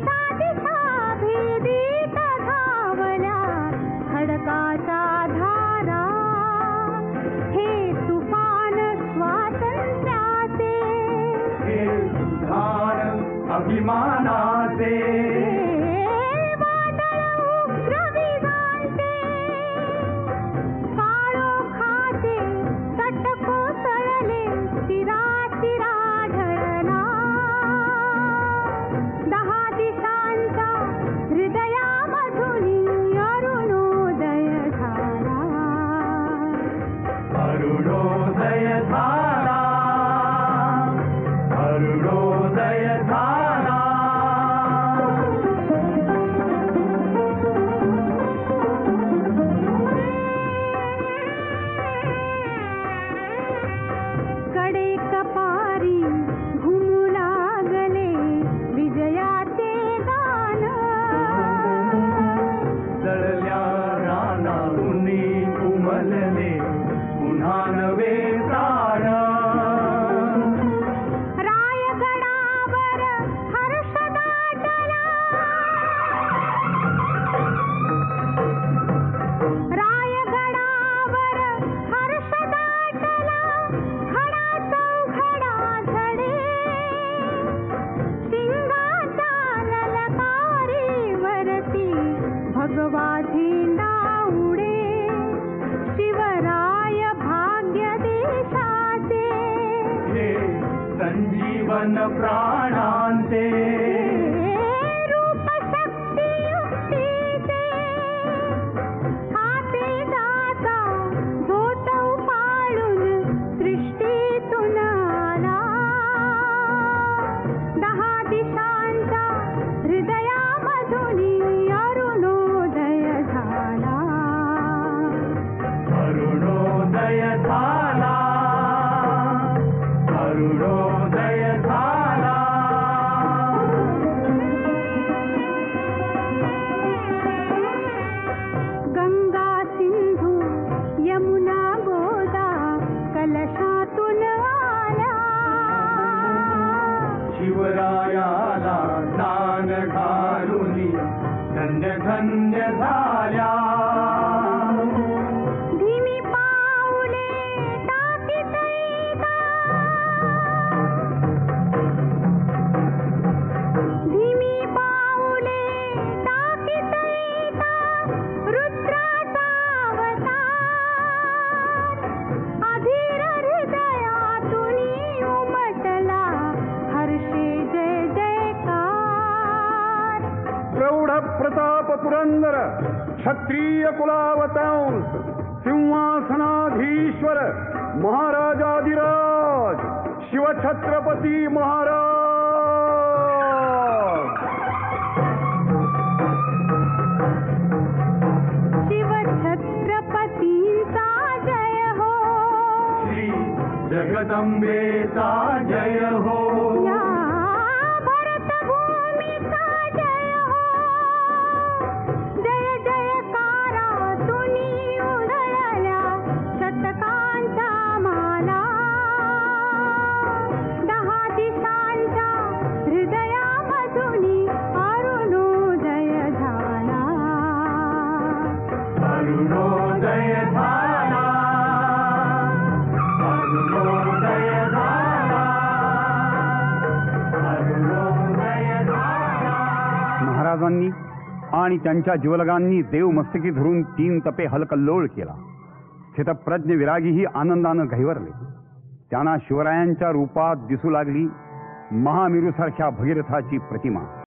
दिशा दिशा भेदीत धावल्या खडकाच्या धारा हे तुफान स्वातंत्र्याचे हे सुधार अभिमानाचे अरुणोदय झाला अरुणोदय झाला कडे कपारी घुमू लागले विजयाचे गान जळल्या रानातून उमलले पुन्हा नवे प्राण रायगडावर हर्ष दाटला रायगडावर हर्ष दाटला खडा चौघडा झडे सिंगाच्या ललकारीवरती भगवा झेंडा उडे शिवराय भाग्य देशाचे हे संजीवन प्राणांचे रूप शक्ती युक्तीचे हाते दाता झोतव पाळून सृष्टीतून आला 10 दिशांच्या हृदयामधून अरुणोदय झाला अरुणोदय झाला अरुणोदय झाला गंगा सिंधू यमुना गोदा कलशातून आल्या शिवरायाला दान घालून धन्य धन्य झाल्या धीमी पाऊले टाकीत येता धीमी पाऊले टाकीत येता रुद्राचा अवतार अधीर हृदयातून उमटला हर्षे जय जयकार प्रौढ प्रताप पुरंदर क्षत्रिय कुलावतांस सिंहासनाधीश्वर महाराजाधिराज शिवछत्रपती महाराज शिवछत्रपतींचा जय हो श्री जगदंबेचा जय हो या भरतभूमीचा जय हो जय जयकारातून उधळल्या शतकांच्या माला 10 दिशांच्या हृदयामधून अरुणोदय झाला अरुणोदय झाला अरुणोदय झाला अरुणोदय झाला महाराजांनी आणि त्यांच्या जीवलगांनी देव मस्तकी धरून 3 तपे हलकल्लोळ केला. स्थितप्रज्ञ विरागीही आनंदानं गहिवरले. त्यांना शिवरायांच्या रूपात दिसू लागली महामेरूसारख्या भगीरथाची प्रतिमा.